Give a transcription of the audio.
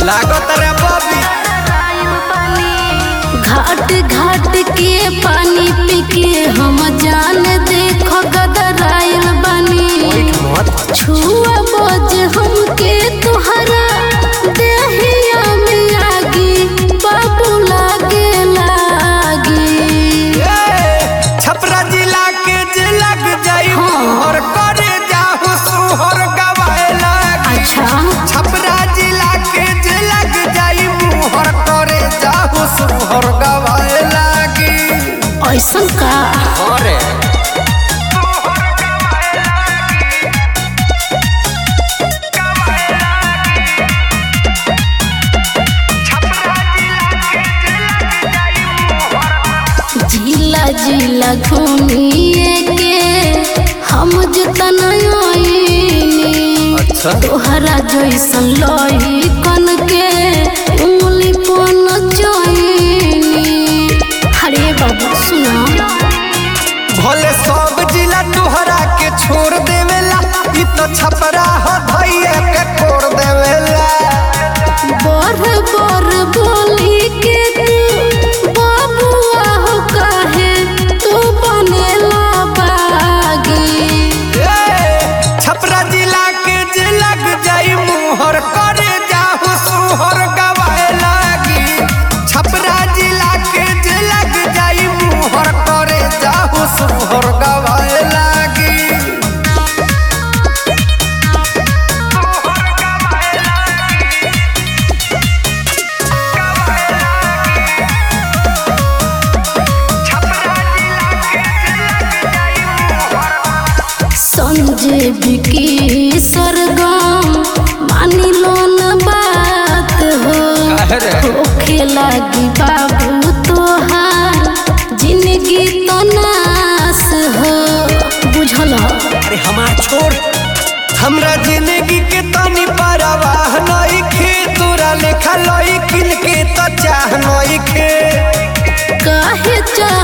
लागत रे बबी घाट घाट के पानी पी के हम जान देखो गदराइल बनी छुआ बोझ हमके तुहरा देहिया में आगी बाबू लागे लागी छपरा जिला के जे लग जाई और करे जाहु सुहर गवाए लागी। अच्छा छपरा जिला के जे लग जाई मुहर करे जाहु सुहर गवाए लागी। ऐसन का अरे जिला जिला घूमिए के हम जितना अच्छा तोहरा जैसन लही कन के उंगली पन चैनी। अरे बाबा सुना भले सब जिला तुहरा के छोड़ देवेला इ तो छपरा हो भैया के छोड़ देवेला। बर बर बोली के तू बाबुआ हो काहे तू बनेला बागी। छपरा जिला के जे लग जाई मुहर करे जाहु सुहर गवाए लागी। छपरा जिला के जे लग जाई मुहर करे जाहु सुहर गवाए लागी। संजय बिकी सरगम मानी लो न बात हो होखे लागी बाबू तोहार जिंदगी तो नाश हो बुझल। अरे हमार छोड़ हमरा जिंदगी के तनी परवाह नइखे तोरा लेखा लइकिन के त चाह नइखे। काहे